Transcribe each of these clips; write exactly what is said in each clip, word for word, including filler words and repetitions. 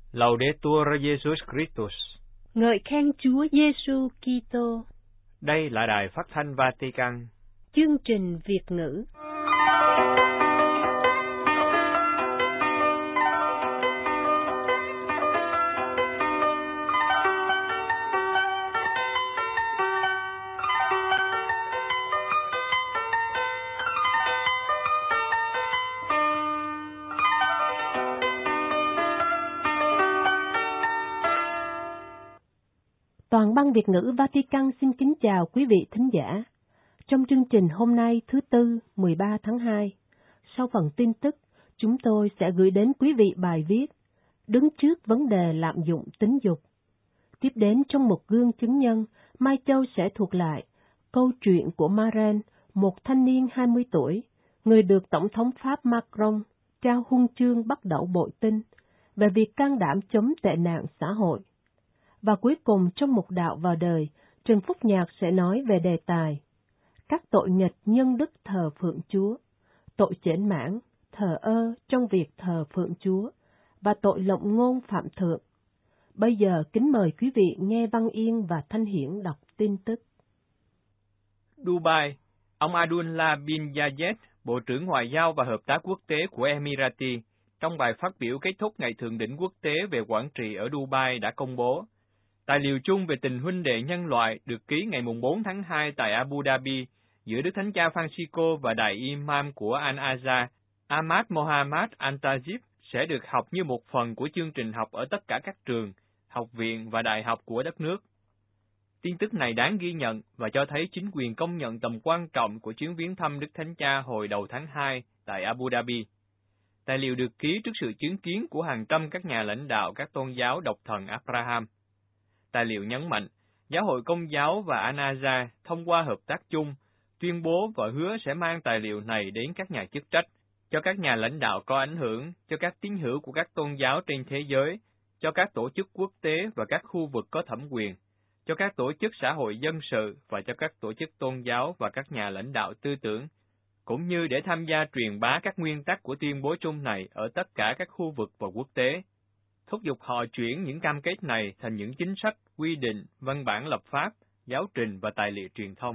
Laudetur Jesus Christus. Ngợi khen Chúa Giêsu Kitô. Đây là đài phát thanh Vatican. Chương trình Việt ngữ. Toàn ban Việt ngữ Vatican xin kính chào quý vị thính giả. Trong chương trình hôm nay thứ Tư, mười ba tháng hai, sau phần tin tức, chúng tôi sẽ gửi đến quý vị bài viết Đứng trước vấn đề lạm dụng tính dục. Tiếp đến trong một gương chứng nhân, Mai Châu sẽ thuật lại câu chuyện của Maren, một thanh niên hai mươi tuổi, người được Tổng thống Pháp Macron trao huân chương bắt đậu bội tinh về việc can đảm chống tệ nạn xã hội. Và cuối cùng trong mục đạo vào đời, Trần Phúc Nhạc sẽ nói về đề tài các tội nghịch nhân đức thờ phượng Chúa, tội chểnh mãn, thờ ơ trong việc thờ phượng Chúa, và tội lộng ngôn phạm thượng. Bây giờ kính mời quý vị nghe Văn Yên và Thanh Hiển đọc tin tức. Dubai, ông Abdullah bin Zayed, Bộ trưởng Ngoại giao và Hợp tác Quốc tế của Emirati, trong bài phát biểu kết thúc Ngày Thượng đỉnh Quốc tế về quản trị ở Dubai đã công bố tài liệu chung về tình huynh đệ nhân loại được ký ngày bốn tháng hai tại Abu Dhabi giữa Đức Thánh Cha Francisco và Đại Imam của Al-Azhar, Ahmad Mohammad Al-Tajib, sẽ được học như một phần của chương trình học ở tất cả các trường, học viện và đại học của đất nước. Tin tức này đáng ghi nhận và cho thấy chính quyền công nhận tầm quan trọng của chuyến viếng thăm Đức Thánh Cha hồi đầu tháng hai tại Abu Dhabi. Tài liệu được ký trước sự chứng kiến của hàng trăm các nhà lãnh đạo các tôn giáo độc thần Abraham. Tài liệu nhấn mạnh, Giáo hội Công giáo và Al-Azhar thông qua hợp tác chung, tuyên bố và hứa sẽ mang tài liệu này đến các nhà chức trách, cho các nhà lãnh đạo có ảnh hưởng, cho các tín hữu của các tôn giáo trên thế giới, cho các tổ chức quốc tế và các khu vực có thẩm quyền, cho các tổ chức xã hội dân sự và cho các tổ chức tôn giáo và các nhà lãnh đạo tư tưởng, cũng như để tham gia truyền bá các nguyên tắc của tuyên bố chung này ở tất cả các khu vực và quốc tế. Thúc giục họ chuyển những cam kết này thành những chính sách, quy định, văn bản lập pháp, giáo trình và tài liệu truyền thông.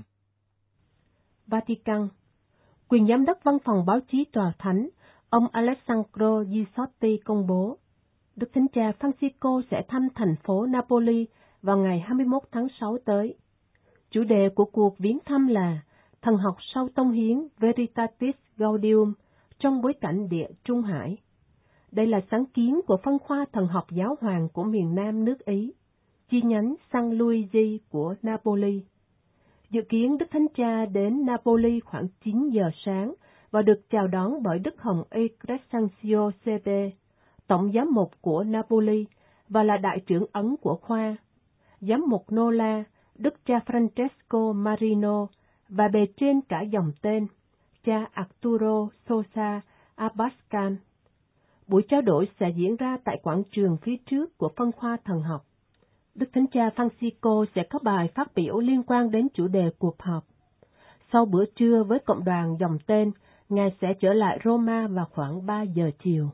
Vatican. Quyền giám đốc văn phòng báo chí Tòa Thánh, ông Alessandro Gisotti công bố, Đức Thánh Cha Francisco sẽ thăm thành phố Napoli vào ngày hai mươi mốt tháng sáu tới. Chủ đề của cuộc viếng thăm là Thần học sau tông hiến Veritatis Gaudium trong bối cảnh Địa Trung Hải. Đây là sáng kiến của phân khoa thần học giáo hoàng của miền Nam nước Ý, chi nhánh San Luigi của Napoli. Dự kiến Đức Thánh Cha đến Napoli khoảng chín giờ sáng và được chào đón bởi Đức Hồng Y Crescencio xê pê, Tổng giám mục của Napoli và là đại trưởng ấn của khoa, giám mục Nola, Đức cha Francesco Marino và bề trên cả dòng tên, cha Arturo Sosa Abascal. Buổi trao đổi sẽ diễn ra tại quảng trường phía trước của phân khoa thần học. Đức Thánh Cha Francisco sẽ có bài phát biểu liên quan đến chủ đề cuộc họp. Sau bữa trưa với cộng đoàn dòng tên, Ngài sẽ trở lại Roma vào khoảng ba giờ chiều.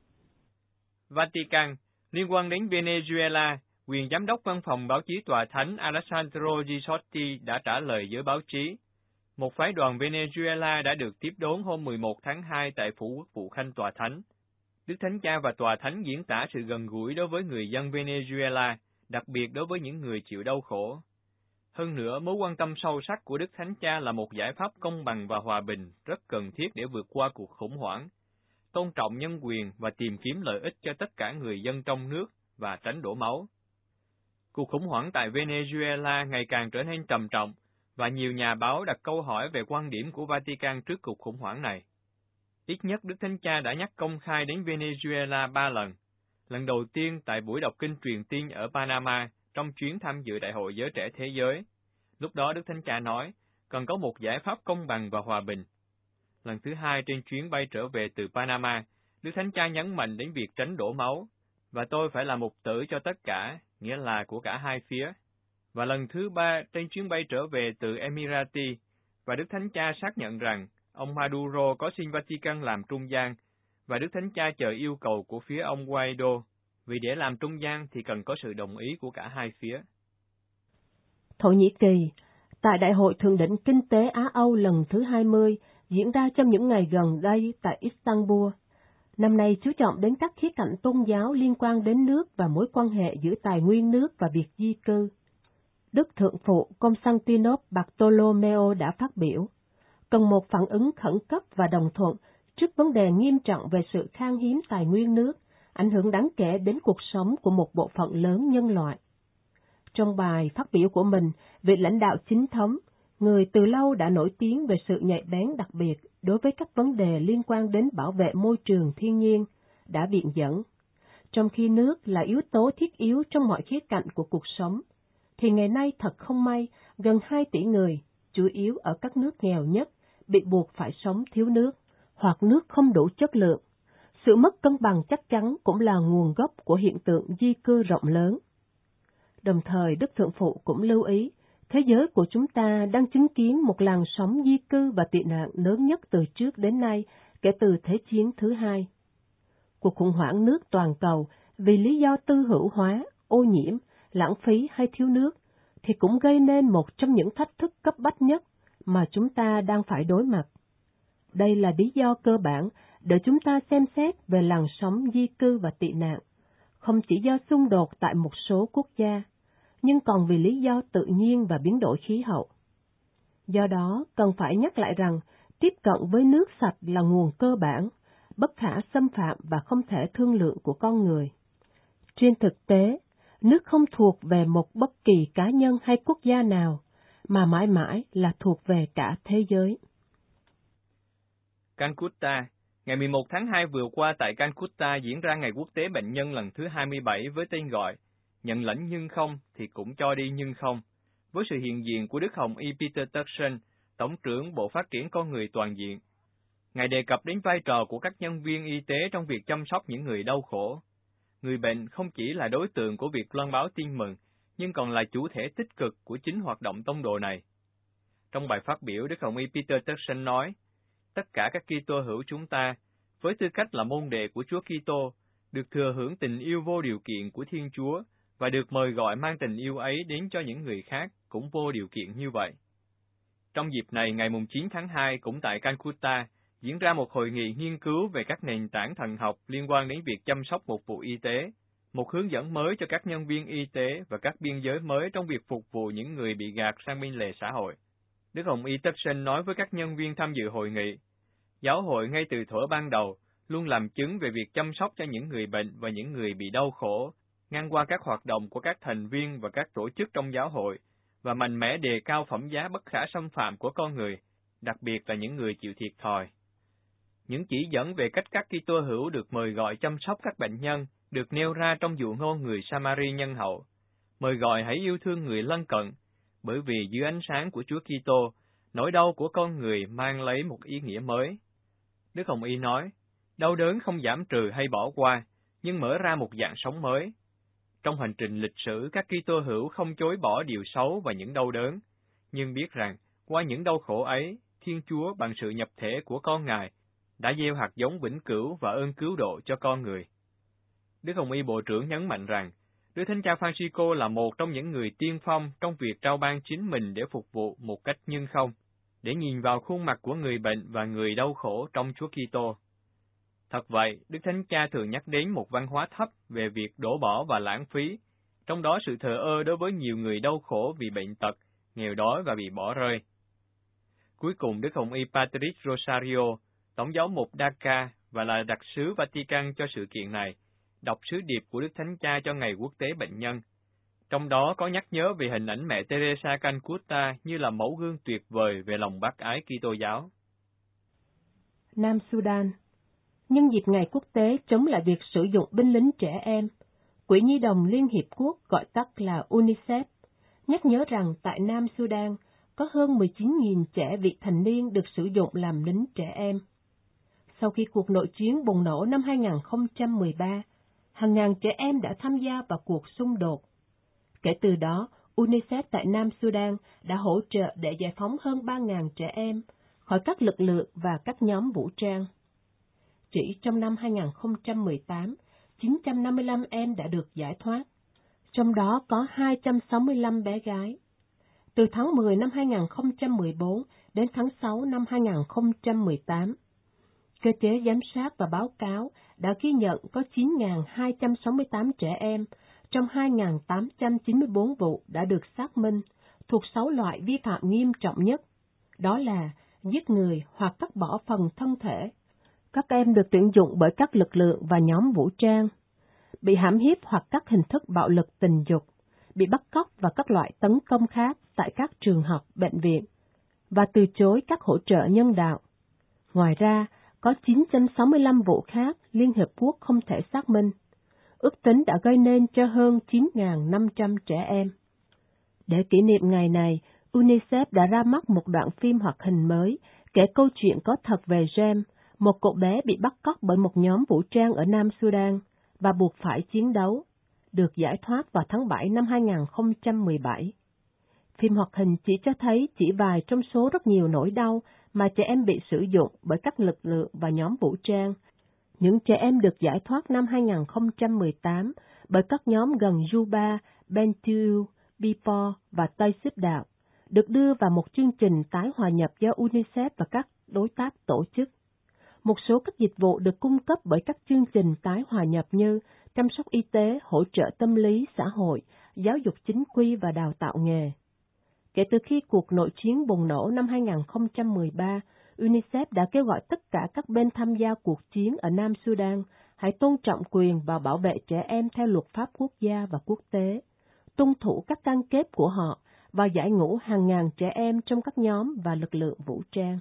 Vatican, liên quan đến Venezuela, quyền giám đốc văn phòng báo chí Tòa Thánh Alessandro Gisotti đã trả lời với báo chí. Một phái đoàn Venezuela đã được tiếp đón hôm mười một tháng hai tại Phủ Quốc vụ Khanh Tòa Thánh. Đức Thánh Cha và Tòa Thánh diễn tả sự gần gũi đối với người dân Venezuela, đặc biệt đối với những người chịu đau khổ. Hơn nữa, mối quan tâm sâu sắc của Đức Thánh Cha là một giải pháp công bằng và hòa bình rất cần thiết để vượt qua cuộc khủng hoảng, tôn trọng nhân quyền và tìm kiếm lợi ích cho tất cả người dân trong nước và tránh đổ máu. Cuộc khủng hoảng tại Venezuela ngày càng trở nên trầm trọng, và nhiều nhà báo đặt câu hỏi về quan điểm của Vatican trước cuộc khủng hoảng này. Ít nhất Đức Thánh Cha đã nhắc công khai đến Venezuela ba lần. Lần đầu tiên tại buổi đọc kinh truyền tin ở Panama trong chuyến tham dự Đại hội Giới Trẻ Thế Giới. Lúc đó Đức Thánh Cha nói, cần có một giải pháp công bằng và hòa bình. Lần thứ hai trên chuyến bay trở về từ Panama, Đức Thánh Cha nhấn mạnh đến việc tránh đổ máu, và tôi phải là mục tử cho tất cả, nghĩa là của cả hai phía. Và lần thứ ba trên chuyến bay trở về từ Emirati, và Đức Thánh Cha xác nhận rằng ông Maduro có xin Vatican làm trung gian, và Đức Thánh Cha chờ yêu cầu của phía ông Guaido. vì để làm trung gian thì cần có sự đồng ý của cả hai phía. Thổ Nhĩ Kỳ, tại Đại hội Thượng đỉnh Kinh tế Á-Âu lần thứ hai mươi diễn ra trong những ngày gần đây tại Istanbul, năm nay chú trọng đến các khía cạnh tôn giáo liên quan đến nước và mối quan hệ giữa tài nguyên nước và việc di cư. Đức Thượng phụ Constantinos Bartolomeo đã phát biểu, cần một phản ứng khẩn cấp và đồng thuận trước vấn đề nghiêm trọng về sự khan hiếm tài nguyên nước, ảnh hưởng đáng kể đến cuộc sống của một bộ phận lớn nhân loại. Trong bài phát biểu của mình, vị lãnh đạo chính thống, người từ lâu đã nổi tiếng về sự nhạy bén đặc biệt đối với các vấn đề liên quan đến bảo vệ môi trường thiên nhiên, đã biện dẫn. Trong khi nước là yếu tố thiết yếu trong mọi khía cạnh của cuộc sống, thì ngày nay thật không may, gần hai tỷ người, chủ yếu ở các nước nghèo nhất, bị buộc phải sống thiếu nước, hoặc nước không đủ chất lượng. Sự mất cân bằng chắc chắn cũng là nguồn gốc của hiện tượng di cư rộng lớn. Đồng thời, Đức Thượng phụ cũng lưu ý, thế giới của chúng ta đang chứng kiến một làn sóng di cư và tị nạn lớn nhất từ trước đến nay kể từ Thế chiến thứ hai. Cuộc khủng hoảng nước toàn cầu vì lý do tư hữu hóa, ô nhiễm, lãng phí hay thiếu nước, thì cũng gây nên một trong những thách thức cấp bách nhất mà chúng ta đang phải đối mặt. Đây là lý do cơ bản để chúng ta xem xét về làn sóng di cư và tị nạn, không chỉ do xung đột tại một số quốc gia, nhưng còn vì lý do tự nhiên và biến đổi khí hậu. Do đó, cần phải nhắc lại rằng, tiếp cận với nước sạch là nguồn cơ bản, bất khả xâm phạm và không thể thương lượng của con người. Trên thực tế, nước không thuộc về một bất kỳ cá nhân hay quốc gia nào, mà mãi mãi là thuộc về cả thế giới. Calcutta, ngày mười một tháng hai vừa qua tại Calcutta diễn ra Ngày Quốc tế Bệnh nhân lần thứ hai mươi bảy với tên gọi Nhận lãnh nhưng không thì cũng cho đi nhưng không, với sự hiện diện của Đức Hồng Y Peter Turkson, Tổng trưởng Bộ Phát triển Con Người Toàn diện. Ngài đề cập đến vai trò của các nhân viên y tế trong việc chăm sóc những người đau khổ. Người bệnh không chỉ là đối tượng của việc loan báo tin mừng, nhưng còn là chủ thể tích cực của chính hoạt động tông đồ này. Trong bài phát biểu, Đức Hồng Y Peter Turkson nói, tất cả các Kitô hữu chúng ta, với tư cách là môn đệ của Chúa Kitô, được thừa hưởng tình yêu vô điều kiện của Thiên Chúa và được mời gọi mang tình yêu ấy đến cho những người khác cũng vô điều kiện như vậy. Trong dịp này, ngày chín tháng hai, cũng tại Calcutta, diễn ra một hội nghị nghiên cứu về các nền tảng thần học liên quan đến việc chăm sóc phục vụ y tế, một hướng dẫn mới cho các nhân viên y tế và các biên giới mới trong việc phục vụ những người bị gạt sang bên lề xã hội. Đức Hồng Y Turkson nói với các nhân viên tham dự hội nghị, giáo hội ngay từ thuở ban đầu luôn làm chứng về việc chăm sóc cho những người bệnh và những người bị đau khổ, ngang qua các hoạt động của các thành viên và các tổ chức trong giáo hội, và mạnh mẽ đề cao phẩm giá bất khả xâm phạm của con người, đặc biệt là những người chịu thiệt thòi. Những chỉ dẫn về cách các Kitô hữu được mời gọi chăm sóc các bệnh nhân được nêu ra trong dụ ngôn người Samari nhân hậu, mời gọi hãy yêu thương người lân cận, bởi vì dưới ánh sáng của Chúa Kitô, nỗi đau của con người mang lấy một ý nghĩa mới. Đức Hồng Y nói, đau đớn không giảm trừ hay bỏ qua, nhưng mở ra một dạng sống mới. Trong hành trình lịch sử, các Kitô hữu không chối bỏ điều xấu và những đau đớn, nhưng biết rằng, qua những đau khổ ấy, Thiên Chúa bằng sự nhập thể của con Ngài đã gieo hạt giống vĩnh cửu và ơn cứu độ cho con người. Đức Hồng Y Bộ trưởng nhấn mạnh rằng, Đức Thánh Cha Francisco là một trong những người tiên phong trong việc trao ban chính mình để phục vụ một cách nhân không, để nhìn vào khuôn mặt của người bệnh và người đau khổ trong Chúa Kitô. Thật vậy, Đức Thánh Cha thường nhắc đến một văn hóa thấp về việc đổ bỏ và lãng phí, trong đó sự thờ ơ đối với nhiều người đau khổ vì bệnh tật, nghèo đói và bị bỏ rơi. Cuối cùng, Đức Hồng Y Patrick Rosario, Tổng giáo mục Dhaka và là đặc sứ Vatican cho sự kiện này, đọc sứ điệp của Đức Thánh Cha cho Ngày Quốc tế Bệnh nhân. Trong đó có nhắc nhớ về hình ảnh mẹ Teresa Calcutta như là mẫu gương tuyệt vời về lòng bác ái Kitô giáo. Nam Sudan. Nhân dịp Ngày Quốc tế chống lại việc sử dụng binh lính trẻ em, Quỹ Nhi đồng Liên Hiệp Quốc gọi tắt là UNICEF, nhắc nhớ rằng tại Nam Sudan có hơn mười chín nghìn trẻ vị thành niên được sử dụng làm lính trẻ em. Sau khi cuộc nội chiến bùng nổ năm hai không một ba, hàng ngàn trẻ em đã tham gia vào cuộc xung đột. Kể từ đó, UNICEF tại Nam Sudan đã hỗ trợ để giải phóng hơn ba nghìn trẻ em khỏi các lực lượng và các nhóm vũ trang. Chỉ trong năm hai không một tám, chín trăm năm mươi lăm em đã được giải thoát, trong đó có hai trăm sáu mươi lăm bé gái. Từ tháng mười năm hai nghìn không trăm mười bốn đến tháng sáu năm hai nghìn không trăm mười tám, cơ chế giám sát và báo cáo đã ghi nhận có chín nghìn hai trăm sáu mươi tám trẻ em trong hai nghìn tám trăm chín mươi bốn vụ đã được xác minh thuộc sáu loại vi phạm nghiêm trọng nhất, đó là giết người hoặc cắt bỏ phần thân thể. Các em được tuyển dụng bởi các lực lượng và nhóm vũ trang, bị hãm hiếp hoặc các hình thức bạo lực tình dục, bị bắt cóc và các loại tấn công khác tại các trường học, bệnh viện, và từ chối các hỗ trợ nhân đạo. Ngoài ra, có chín trăm sáu mươi lăm vụ khác Liên Hiệp Quốc không thể xác minh, ước tính đã gây nên cho hơn chín nghìn năm trăm trẻ em. Để kỷ niệm ngày này, UNICEF đã ra mắt một đoạn phim hoạt hình mới kể câu chuyện có thật về Jem, một cậu bé bị bắt cóc bởi một nhóm vũ trang ở Nam Sudan và buộc phải chiến đấu, được giải thoát vào tháng bảy năm hai nghìn không trăm mười bảy. Phim hoạt hình chỉ cho thấy chỉ vài trong số rất nhiều nỗi đau mà trẻ em bị sử dụng bởi các lực lượng và nhóm vũ trang. Những trẻ em được giải thoát năm hai nghìn không trăm mười tám bởi các nhóm gần Juba, Bentiu, Bipo và Tây Xếp Đạo, được đưa vào một chương trình tái hòa nhập do UNICEF và các đối tác tổ chức. Một số các dịch vụ được cung cấp bởi các chương trình tái hòa nhập như chăm sóc y tế, hỗ trợ tâm lý, xã hội, giáo dục chính quy và đào tạo nghề. Kể từ khi cuộc nội chiến bùng nổ năm hai nghìn không trăm mười ba, UNICEF đã kêu gọi tất cả các bên tham gia cuộc chiến ở Nam Sudan hãy tôn trọng quyền và bảo vệ trẻ em theo luật pháp quốc gia và quốc tế, tuân thủ các cam kết của họ và giải ngũ hàng ngàn trẻ em trong các nhóm và lực lượng vũ trang.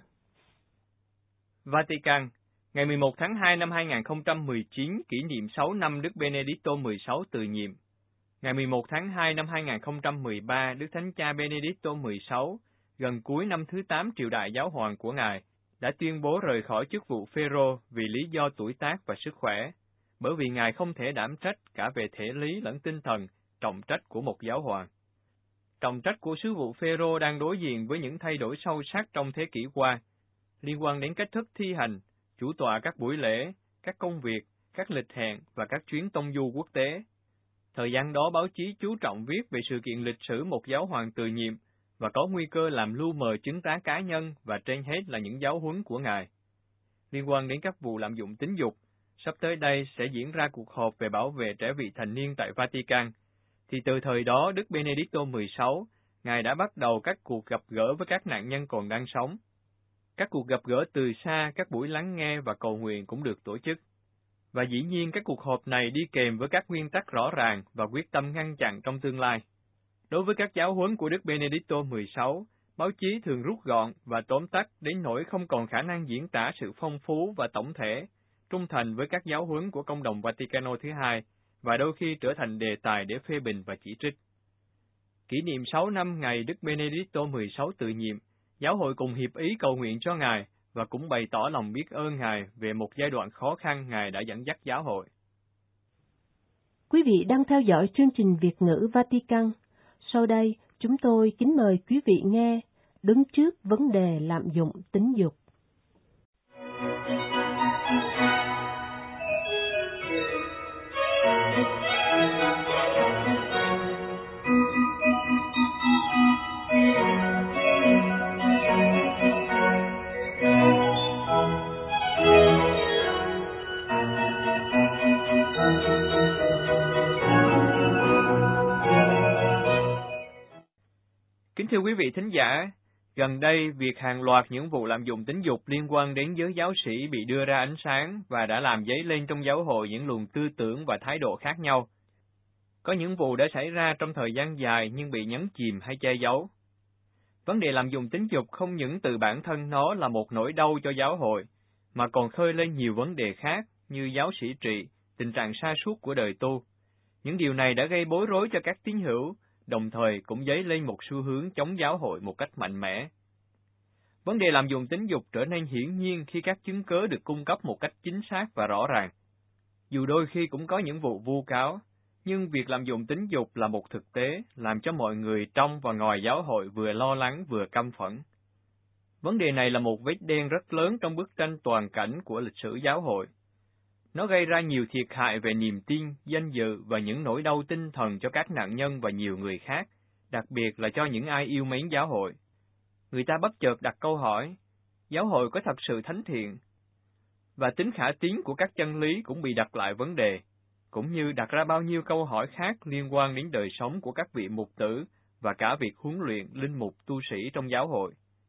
Vatican, ngày mười một tháng hai năm hai nghìn không trăm mười chín kỷ niệm sáu năm Đức Benedicto mười sáu từ nhiệm. Ngày mười một tháng hai năm hai nghìn không trăm mười ba, Đức Thánh Cha Benedicto mười sáu, gần cuối năm thứ tám triều đại giáo hoàng của Ngài, đã tuyên bố rời khỏi chức vụ Phêrô vì lý do tuổi tác và sức khỏe, bởi vì Ngài không thể đảm trách cả về thể lý lẫn tinh thần trọng trách của một giáo hoàng. Trọng trách của sứ vụ Phêrô đang đối diện với những thay đổi sâu sắc trong thế kỷ qua, liên quan đến cách thức thi hành, chủ tọa các buổi lễ, các công việc, các lịch hẹn và các chuyến tông du quốc tế. Thời gian đó báo chí chú trọng viết về sự kiện lịch sử một giáo hoàng từ nhiệm và có nguy cơ làm lu mờ chứng tá cá nhân và trên hết là những giáo huấn của Ngài. Liên quan đến các vụ lạm dụng tính dục, sắp tới đây sẽ diễn ra cuộc họp về bảo vệ trẻ vị thành niên tại Vatican, thì từ thời đó Đức Benedicto mười sáu, Ngài đã bắt đầu các cuộc gặp gỡ với các nạn nhân còn đang sống. Các cuộc gặp gỡ từ xa, các buổi lắng nghe và cầu nguyện cũng được tổ chức. Và dĩ nhiên các cuộc họp này đi kèm với các nguyên tắc rõ ràng và quyết tâm ngăn chặn trong tương lai. Đối với các giáo huấn của Đức Benedicto mười sáu, báo chí thường rút gọn và tóm tắt đến nỗi không còn khả năng diễn tả sự phong phú và tổng thể, trung thành với các giáo huấn của Công đồng Vaticano thứ hai, và đôi khi trở thành đề tài để phê bình và chỉ trích. Kỷ niệm sáu năm ngày Đức Benedicto mười sáu từ nhiệm, Giáo hội cùng hiệp ý cầu nguyện cho Ngài và cũng bày tỏ lòng biết ơn Ngài về một giai đoạn khó khăn Ngài đã dẫn dắt giáo hội. Quý vị đang theo dõi chương trình Việt ngữ Vatican. Sau đây, chúng tôi kính mời quý vị nghe đứng trước vấn đề lạm dụng tính dục. Kính thưa quý vị thính giả, gần đây việc hàng loạt những vụ lạm dụng tính dục liên quan đến giới giáo sĩ bị đưa ra ánh sáng và đã làm dấy lên trong giáo hội những luồng tư tưởng và thái độ khác nhau. Có những vụ đã xảy ra trong thời gian dài nhưng bị nhấn chìm hay che giấu. Vấn đề lạm dụng tính dục không những từ bản thân nó là một nỗi đau cho giáo hội, mà còn khơi lên nhiều vấn đề khác như giáo sĩ trị, tình trạng sa sút của đời tu. Những điều này đã gây bối rối cho các tín hữu, đồng thời cũng dấy lên một xu hướng chống giáo hội một cách mạnh mẽ. Vấn đề lạm dụng tính dục trở nên hiển nhiên khi các chứng cớ được cung cấp một cách chính xác và rõ ràng. Dù đôi khi cũng có những vụ vu cáo, nhưng việc lạm dụng tính dục là một thực tế, làm cho mọi người trong và ngoài giáo hội vừa lo lắng vừa căm phẫn. Vấn đề này là một vết đen rất lớn trong bức tranh toàn cảnh của lịch sử giáo hội. Nó gây ra nhiều thiệt hại về niềm tin, danh dự và những nỗi đau tinh thần cho các nạn nhân và nhiều người khác, đặc biệt là cho những ai yêu mến giáo hội. Người ta bất chợt đặt câu hỏi, giáo hội có thật sự thánh thiện? Và tính khả tín của các chân lý cũng bị đặt lại vấn đề, cũng như đặt ra bao nhiêu câu hỏi khác liên quan đến đời sống của các vị mục tử và cả việc huấn luyện linh mục tu sĩ trong giáo hội.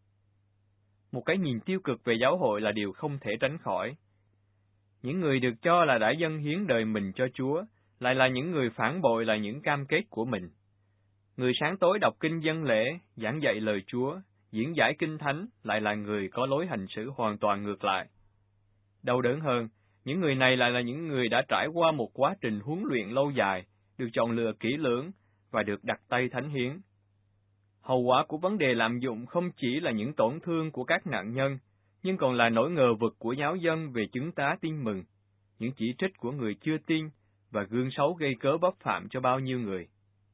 Một cái nhìn tiêu cực về giáo hội là điều không thể tránh khỏi. Những người được cho là đã dâng hiến đời mình cho Chúa, lại là những người phản bội lại những cam kết của mình. Người sáng tối đọc kinh dân lễ, giảng dạy lời Chúa, diễn giải kinh thánh lại là người có lối hành xử hoàn toàn ngược lại. Đau đớn hơn, những người này lại là những người đã trải qua một quá trình huấn luyện lâu dài, được chọn lựa kỹ lưỡng và được đặt tay thánh hiến. Hậu quả của vấn đề lạm dụng không chỉ là những tổn thương của các nạn nhân, nhưng còn là nỗi ngờ vực của giáo dân về chứng tá tin mừng, những chỉ trích của người chưa tin và gương xấu gây cớ bấp phạm cho bao nhiêu người.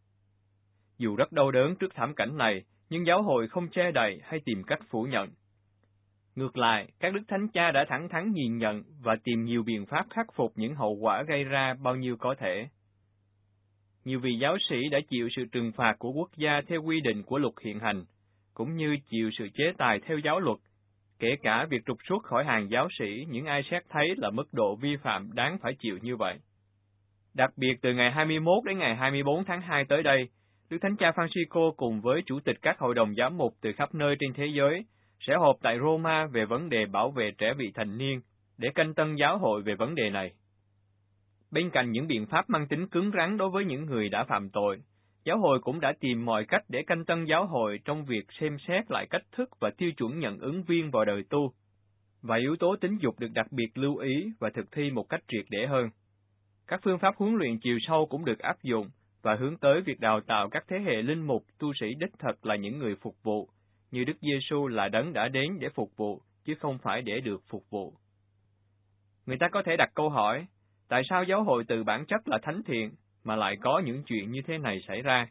Dù rất đau đớn trước thảm cảnh này, nhưng giáo hội không che đậy hay tìm cách phủ nhận. Ngược lại, các đức thánh cha đã thẳng thắn nhìn nhận và tìm nhiều biện pháp khắc phục những hậu quả gây ra bao nhiêu có thể. Nhiều vị giáo sĩ đã chịu sự trừng phạt của quốc gia theo quy định của luật hiện hành, cũng như chịu sự chế tài theo giáo luật, kể cả việc trục xuất khỏi hàng giáo sĩ những ai xét thấy là mức độ vi phạm đáng phải chịu như vậy. Đặc biệt từ ngày hai mươi mốt đến ngày hai mươi bốn tháng hai tới đây, Đức Thánh Cha Francisco cùng với chủ tịch các hội đồng giám mục từ khắp nơi trên thế giới sẽ họp tại Roma về vấn đề bảo vệ trẻ vị thành niên, để canh tân giáo hội về vấn đề này. Bên cạnh những biện pháp mang tính cứng rắn đối với những người đã phạm tội, giáo hội cũng đã tìm mọi cách để canh tân giáo hội trong việc xem xét lại cách thức và tiêu chuẩn nhận ứng viên vào đời tu, và yếu tố tính dục được đặc biệt lưu ý và thực thi một cách triệt để hơn. Các phương pháp huấn luyện chiều sâu cũng được áp dụng và hướng tới việc đào tạo các thế hệ linh mục tu sĩ đích thực là những người phục vụ, như Đức Giêsu là đấng đã đến để phục vụ, chứ không phải để được phục vụ. Người ta có thể đặt câu hỏi, tại sao giáo hội từ bản chất là thánh thiện, mà lại có những chuyện như thế này xảy ra?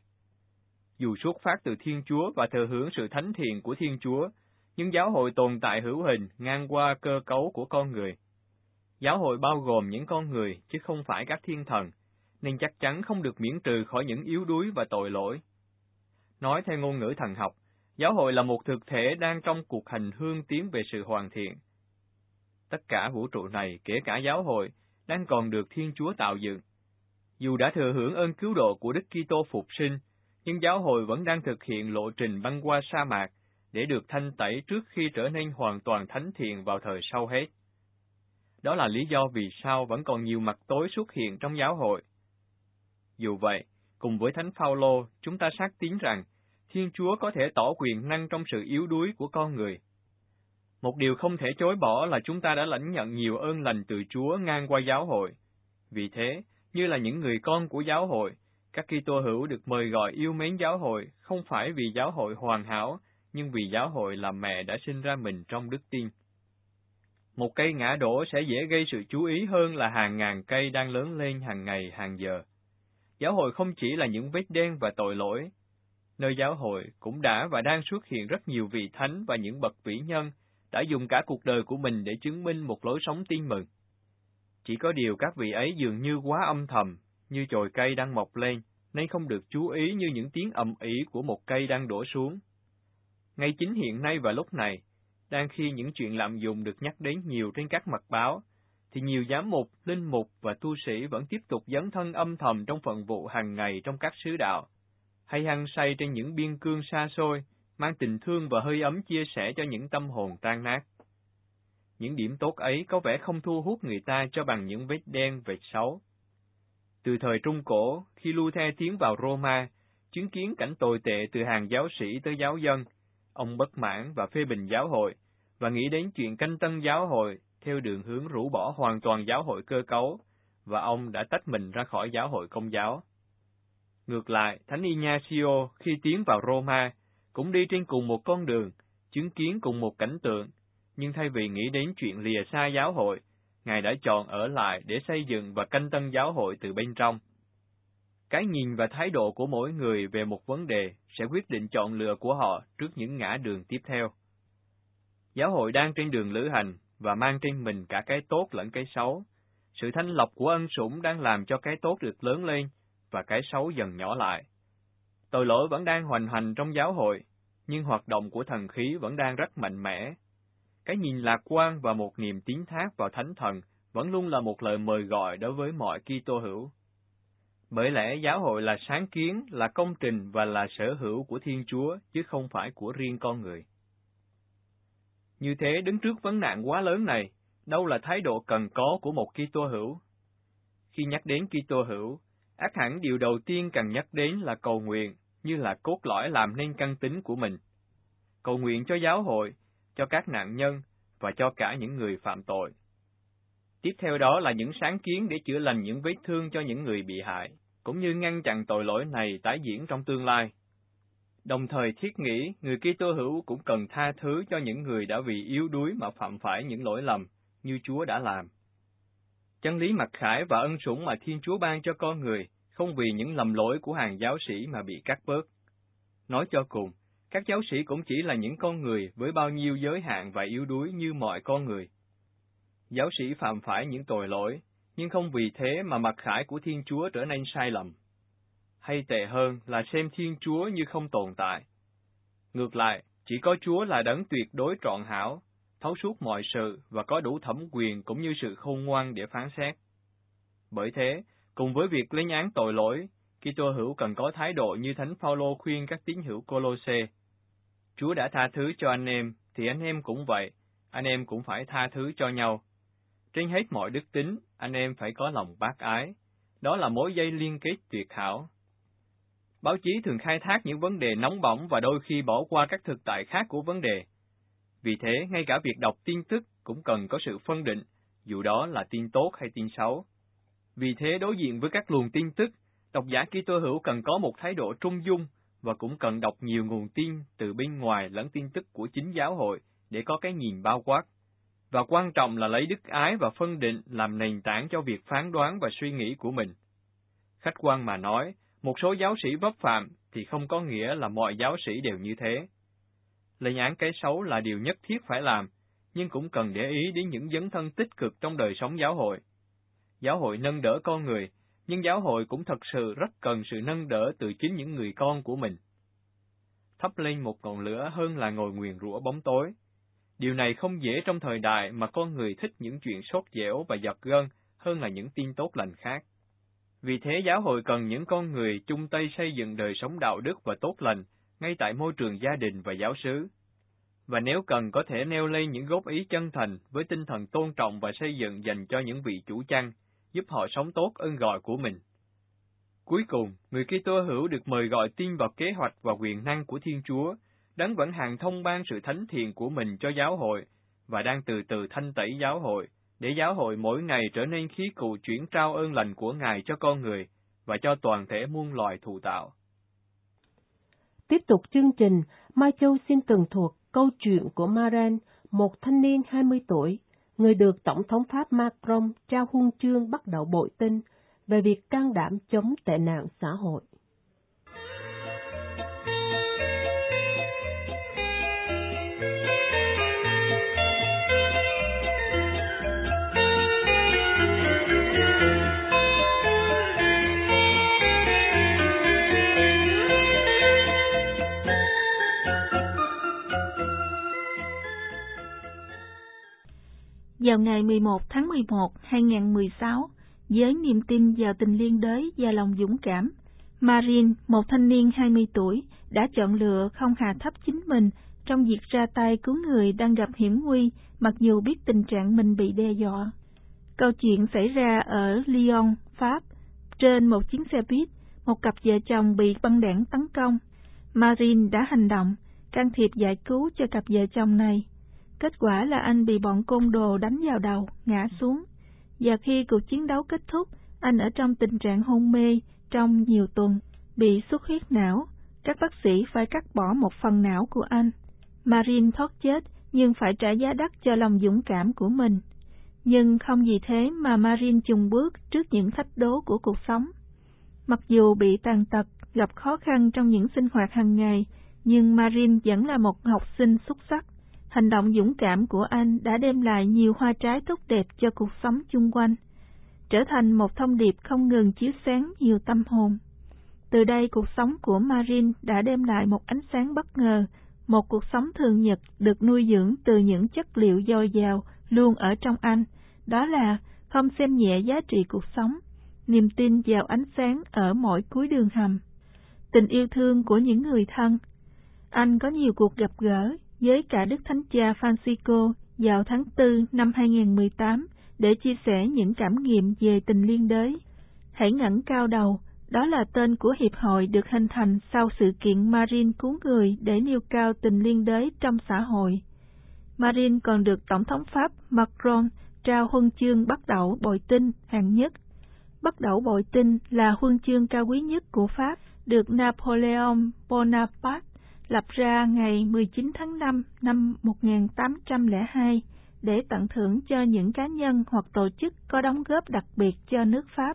Dù xuất phát từ Thiên Chúa và thừa hưởng sự thánh thiện của Thiên Chúa, nhưng giáo hội tồn tại hữu hình ngang qua cơ cấu của con người. Giáo hội bao gồm những con người, chứ không phải các thiên thần, nên chắc chắn không được miễn trừ khỏi những yếu đuối và tội lỗi. Nói theo ngôn ngữ thần học, giáo hội là một thực thể đang trong cuộc hành hương tiến về sự hoàn thiện. Tất cả vũ trụ này, kể cả giáo hội, đang còn được Thiên Chúa tạo dựng. Dù đã thừa hưởng ơn cứu độ của Đức Kitô phục sinh, nhưng giáo hội vẫn đang thực hiện lộ trình băng qua sa mạc để được thanh tẩy trước khi trở nên hoàn toàn thánh thiện vào thời sau hết. Đó là lý do vì sao vẫn còn nhiều mặt tối xuất hiện trong giáo hội. Dù vậy, cùng với Thánh Phaolô, chúng ta xác tín rằng Thiên Chúa có thể tỏ quyền năng trong sự yếu đuối của con người. Một điều không thể chối bỏ là chúng ta đã lãnh nhận nhiều ơn lành từ Chúa ngang qua giáo hội. Vì thế, như là những người con của giáo hội, các Kitô hữu được mời gọi yêu mến giáo hội không phải vì giáo hội hoàn hảo, nhưng vì giáo hội là mẹ đã sinh ra mình trong đức tin. Một cây ngã đổ sẽ dễ gây sự chú ý hơn là hàng ngàn cây đang lớn lên hàng ngày hàng giờ. Giáo hội không chỉ là những vết đen và tội lỗi. Nơi giáo hội cũng đã và đang xuất hiện rất nhiều vị thánh và những bậc vĩ nhân đã dùng cả cuộc đời của mình để chứng minh một lối sống tin mừng. Chỉ có điều các vị ấy dường như quá âm thầm, như chồi cây đang mọc lên, nên không được chú ý như những tiếng ầm ĩ của một cây đang đổ xuống. Ngay chính hiện nay và lúc này, đang khi những chuyện lạm dụng được nhắc đến nhiều trên các mặt báo, thì nhiều giám mục, linh mục và tu sĩ vẫn tiếp tục dấn thân âm thầm trong phận vụ hàng ngày trong các xứ đạo, hay hăng say trên những biên cương xa xôi, mang tình thương và hơi ấm chia sẻ cho những tâm hồn tan nát. Những điểm tốt ấy có vẻ không thu hút người ta cho bằng những vết đen vệt xấu. Từ thời Trung Cổ, khi Luther tiến vào Roma, chứng kiến cảnh tồi tệ từ hàng giáo sĩ tới giáo dân, ông bất mãn và phê bình giáo hội, và nghĩ đến chuyện canh tân giáo hội theo đường hướng rũ bỏ hoàn toàn giáo hội cơ cấu, và ông đã tách mình ra khỏi giáo hội Công giáo. Ngược lại, Thánh Ignacio khi tiến vào Roma, cũng đi trên cùng một con đường, chứng kiến cùng một cảnh tượng, nhưng thay vì nghĩ đến chuyện lìa xa giáo hội, Ngài đã chọn ở lại để xây dựng và canh tân giáo hội từ bên trong. Cái nhìn và thái độ của mỗi người về một vấn đề sẽ quyết định chọn lựa của họ trước những ngã đường tiếp theo. Giáo hội đang trên đường lữ hành và mang trên mình cả cái tốt lẫn cái xấu, Sự thanh lọc của ân sủng đang làm cho cái tốt được lớn lên, và cái xấu dần nhỏ lại. Tội lỗi vẫn đang hoành hành trong giáo hội, nhưng hoạt động của thần khí vẫn đang rất mạnh mẽ. Cái nhìn lạc quan và một niềm tín thác vào Thánh Thần vẫn luôn là một lời mời gọi đối với mọi Kitô hữu. Bởi lẽ giáo hội là sáng kiến, là công trình và là sở hữu của Thiên Chúa, chứ không phải của riêng con người. Như thế, đứng trước vấn nạn quá lớn này, đâu là thái độ cần có của một Kitô hữu? Khi nhắc đến Kitô hữu, ắt hẳn điều đầu tiên cần nhắc đến là cầu nguyện, như là cốt lõi làm nên căn tính của mình. Cầu nguyện cho giáo hội, cho các nạn nhân và cho cả những người phạm tội. Tiếp theo đó là những sáng kiến để chữa lành những vết thương cho những người bị hại, cũng như ngăn chặn tội lỗi này tái diễn trong tương lai. Đồng thời thiết nghĩ, người Kitô hữu cũng cần tha thứ cho những người đã vì yếu đuối mà phạm phải những lỗi lầm, như Chúa đã làm. Chân lý mặc khải và ân sủng mà Thiên Chúa ban cho con người, không vì những lầm lỗi của hàng giáo sĩ mà bị cắt bớt. Nói cho cùng, các giáo sĩ cũng chỉ là những con người với bao nhiêu giới hạn và yếu đuối như mọi con người. Giáo sĩ phạm phải những tội lỗi, nhưng không vì thế mà mặc khải của Thiên Chúa trở nên sai lầm. Hay tệ hơn là xem Thiên Chúa như không tồn tại. Ngược lại, chỉ có Chúa là đấng tuyệt đối trọn hảo, thấu suốt mọi sự và có đủ thẩm quyền cũng như sự khôn ngoan để phán xét. Bởi thế, cùng với việc lên án tội lỗi, Kitô hữu cần có thái độ như Thánh Phaolô khuyên các tín hữu Cô-lô-sê. Chúa đã tha thứ cho anh em, thì anh em cũng vậy, anh em cũng phải tha thứ cho nhau. Trên hết mọi đức tính, anh em phải có lòng bác ái. Đó là mối dây liên kết tuyệt hảo. Báo chí thường khai thác những vấn đề nóng bỏng và đôi khi bỏ qua các thực tại khác của vấn đề. Vì thế, ngay cả việc đọc tin tức cũng cần có sự phân định, dù đó là tin tốt hay tin xấu. Vì thế, đối diện với các luồng tin tức, độc giả Kitô hữu cần có một thái độ trung dung và cũng cần đọc nhiều nguồn tin từ bên ngoài lẫn tin tức của chính giáo hội để có cái nhìn bao quát. Và quan trọng là lấy đức ái và phân định làm nền tảng cho việc phán đoán và suy nghĩ của mình. Khách quan mà nói, một số giáo sĩ vấp phạm thì không có nghĩa là mọi giáo sĩ đều như thế. Lên án cái xấu là điều nhất thiết phải làm, nhưng cũng cần để ý đến những dấn thân tích cực trong đời sống giáo hội. Giáo hội nâng đỡ con người, nhưng giáo hội cũng thật sự rất cần sự nâng đỡ từ chính những người con của mình. Thắp lên một ngọn lửa hơn là ngồi nguyền rủa bóng tối. Điều này không dễ trong thời đại mà con người thích những chuyện sốt dẻo và giật gân hơn là những tin tốt lành khác. Vì thế giáo hội cần những con người chung tay xây dựng đời sống đạo đức và tốt lành ngay tại môi trường gia đình và giáo xứ. Và nếu cần có thể nêu lên những góp ý chân thành với tinh thần tôn trọng và xây dựng dành cho những vị chủ chăn, giúp họ sống tốt ơn gọi của mình. Cuối cùng, người Kitô hữu được mời gọi tin vào kế hoạch và quyền năng của Thiên Chúa, Đấng vẫn hàng thông ban sự thánh thiện của mình cho giáo hội, và đang từ từ thanh tẩy giáo hội, để giáo hội mỗi ngày trở nên khí cụ chuyển trao ơn lành của Ngài cho con người, và cho toàn thể muôn loài thụ tạo. Tiếp tục chương trình, Mai Châu xin tường thuật câu chuyện của Maren, một thanh niên hai mươi tuổi, người được Tổng thống Pháp Macron trao huân chương bắt đầu bội tinh về việc can đảm chống tệ nạn xã hội. Vào ngày mười một tháng mười một năm hai nghìn không trăm mười sáu, với niềm tin vào tình liên đới và lòng dũng cảm, Marin, một thanh niên hai mươi tuổi, đã chọn lựa không hạ thấp chính mình trong việc ra tay cứu người đang gặp hiểm nguy, mặc dù biết tình trạng mình bị đe dọa. Câu chuyện xảy ra ở Lyon, Pháp. Trên một chiếc xe buýt, một cặp vợ chồng bị băng đảng tấn công. Marin đã hành động, can thiệp giải cứu cho cặp vợ chồng này. Kết quả là anh bị bọn côn đồ đánh vào đầu, ngã xuống. Và khi cuộc chiến đấu kết thúc, anh ở trong tình trạng hôn mê trong nhiều tuần, bị xuất huyết não. Các bác sĩ phải cắt bỏ một phần não của anh. Marin thoát chết, nhưng phải trả giá đắt cho lòng dũng cảm của mình. Nhưng không vì thế mà Marin chùn bước trước những thách đố của cuộc sống. Mặc dù bị tàn tật, gặp khó khăn trong những sinh hoạt hàng ngày, nhưng Marin vẫn là một học sinh xuất sắc. Hành động dũng cảm của anh đã đem lại nhiều hoa trái tốt đẹp cho cuộc sống chung quanh. trở thành một thông điệp không ngừng chiếu sáng nhiều tâm hồn. Từ đây cuộc sống của Marin đã đem lại một ánh sáng bất ngờ, một cuộc sống thường nhật được nuôi dưỡng từ những chất liệu dồi dào luôn ở trong anh, đó là không xem nhẹ giá trị cuộc sống, niềm tin vào ánh sáng ở mỗi cuối đường hầm, tình yêu thương của những người thân. Anh có nhiều cuộc gặp gỡ với cả Đức Thánh Cha Francisco vào tháng tư năm hai nghìn không trăm mười tám để chia sẻ những cảm nghiệm về tình liên đới. Hãy ngẩng cao đầu, đó là tên của hiệp hội được hình thành sau sự kiện Marin cứu người để nêu cao tình liên đới trong xã hội. Marin còn được Tổng thống Pháp Macron trao huân chương Bắc Đẩu Bội Tinh hạng nhất. Bắc Đẩu Bội Tinh là huân chương cao quý nhất của Pháp, được Napoleon Bonaparte lập ra ngày mười chín tháng năm năm một nghìn tám trăm lẻ hai để tặng thưởng cho những cá nhân hoặc tổ chức có đóng góp đặc biệt cho nước Pháp.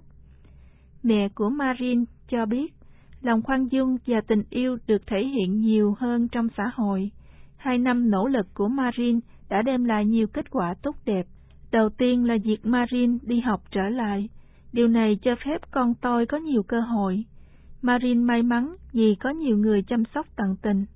Mẹ của Marin cho biết, lòng khoan dung và tình yêu được thể hiện nhiều hơn trong xã hội. Hai năm nỗ lực của Marin đã đem lại nhiều kết quả tốt đẹp. Đầu tiên là việc Marin đi học trở lại. Điều này cho phép con tôi có nhiều cơ hội. Marin may mắn vì có nhiều người chăm sóc tận tình.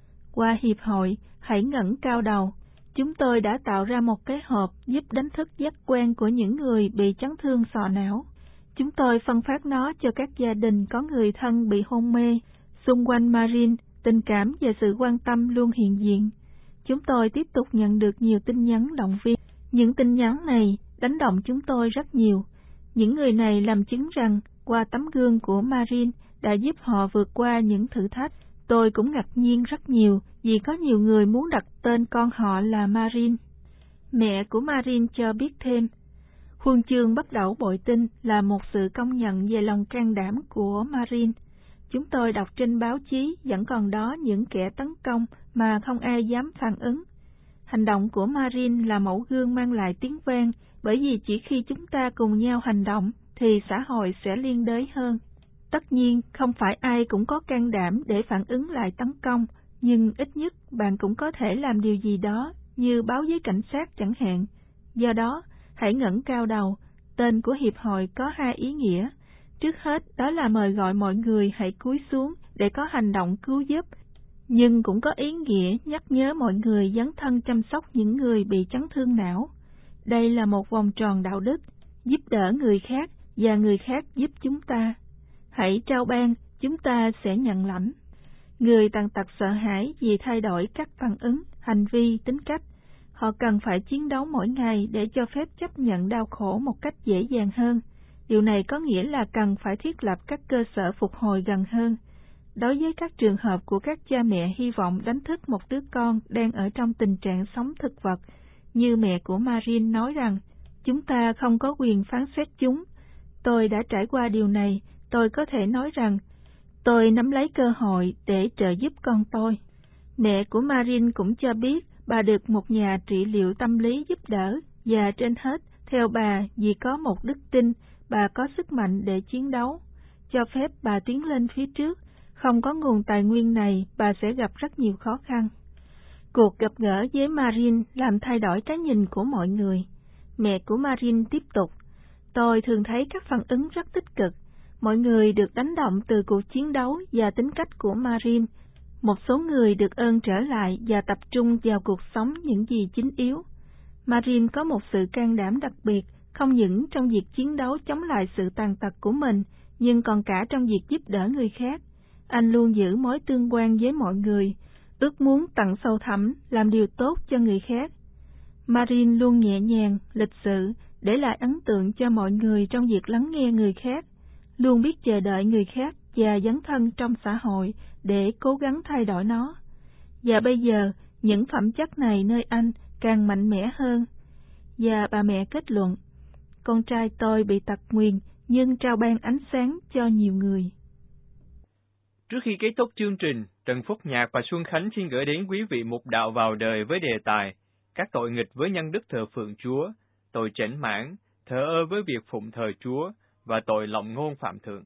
Qua hiệp hội, hãy ngẩng cao đầu. Chúng tôi đã tạo ra một cái hộp giúp đánh thức giác quan của những người bị chấn thương sọ não. Chúng tôi phân phát nó cho các gia đình có người thân bị hôn mê. Xung quanh Marin, tình cảm và sự quan tâm luôn hiện diện. Chúng tôi tiếp tục nhận được nhiều tin nhắn động viên. Những tin nhắn này đánh động chúng tôi rất nhiều. Những người này làm chứng rằng qua tấm gương của Marin đã giúp họ vượt qua những thử thách. Tôi cũng ngạc nhiên rất nhiều vì có nhiều người muốn đặt tên con họ là Marin. Mẹ của Marin cho biết thêm, huân chương Bắc Đẩu Bội Tinh là một sự công nhận về lòng can đảm của Marin. Chúng tôi đọc trên báo chí vẫn còn đó những kẻ tấn công mà không ai dám phản ứng. Hành động của Marin là mẫu gương mang lại tiếng vang, bởi vì chỉ khi chúng ta cùng nhau hành động thì xã hội sẽ liên đới hơn. Tất nhiên, không phải ai cũng có can đảm để phản ứng lại tấn công, nhưng ít nhất bạn cũng có thể làm điều gì đó, như báo với cảnh sát chẳng hạn. Do đó, hãy ngẩng cao đầu. Tên của hiệp hội có hai ý nghĩa. Trước hết, đó là mời gọi mọi người hãy cúi xuống để có hành động cứu giúp, nhưng cũng có ý nghĩa nhắc nhớ mọi người dấn thân chăm sóc những người bị chấn thương não. Đây là một vòng tròn đạo đức, giúp đỡ người khác và người khác giúp chúng ta. Hãy trao ban, chúng ta sẽ nhận lãnh. Người tàn tật sợ hãi vì thay đổi các phản ứng, hành vi, tính cách. Họ cần phải chiến đấu mỗi ngày để cho phép chấp nhận đau khổ một cách dễ dàng hơn. Điều này có nghĩa là cần phải thiết lập các cơ sở phục hồi gần hơn. Đối với các trường hợp của các cha mẹ hy vọng đánh thức một đứa con đang ở trong tình trạng sống thực vật, như mẹ của Marin nói rằng, chúng ta không có quyền phán xét chúng. Tôi đã trải qua điều này, tôi có thể nói rằng, tôi nắm lấy cơ hội để trợ giúp con tôi. Mẹ của Marin cũng cho biết bà được một nhà trị liệu tâm lý giúp đỡ, và trên hết, theo bà, vì có một đức tin, bà có sức mạnh để chiến đấu, cho phép bà tiến lên phía trước. Không có nguồn tài nguyên này, bà sẽ gặp rất nhiều khó khăn. Cuộc gặp gỡ với Marin làm thay đổi cái nhìn của mọi người. Mẹ của Marin tiếp tục, tôi thường thấy các phản ứng rất tích cực. Mọi người được đánh động từ cuộc chiến đấu và tính cách của Marin. Một số người được ơn trở lại và tập trung vào cuộc sống những gì chính yếu. Marin có một sự can đảm đặc biệt, không những trong việc chiến đấu chống lại sự tàn tật của mình, nhưng còn cả trong việc giúp đỡ người khác. Anh luôn giữ mối tương quan với mọi người, ước muốn tận sâu thẳm, làm điều tốt cho người khác. Marin luôn nhẹ nhàng, lịch sự, để lại ấn tượng cho mọi người trong việc lắng nghe người khác, luôn biết chờ đợi người khác và dấn thân trong xã hội để cố gắng thay đổi nó. Và bây giờ, những phẩm chất này nơi anh càng mạnh mẽ hơn. Và bà mẹ kết luận, con trai tôi bị tật nguyền nhưng trao ban ánh sáng cho nhiều người. Trước khi kết thúc chương trình, Trần Phúc Nhạc và Xuân Khánh xin gửi đến quý vị mục đạo vào đời với đề tài các tội nghịch với nhân đức thờ phượng Chúa, tội chểnh mãn, thờ ơ với việc phụng thờ Chúa và tội lộng ngôn phạm thượng.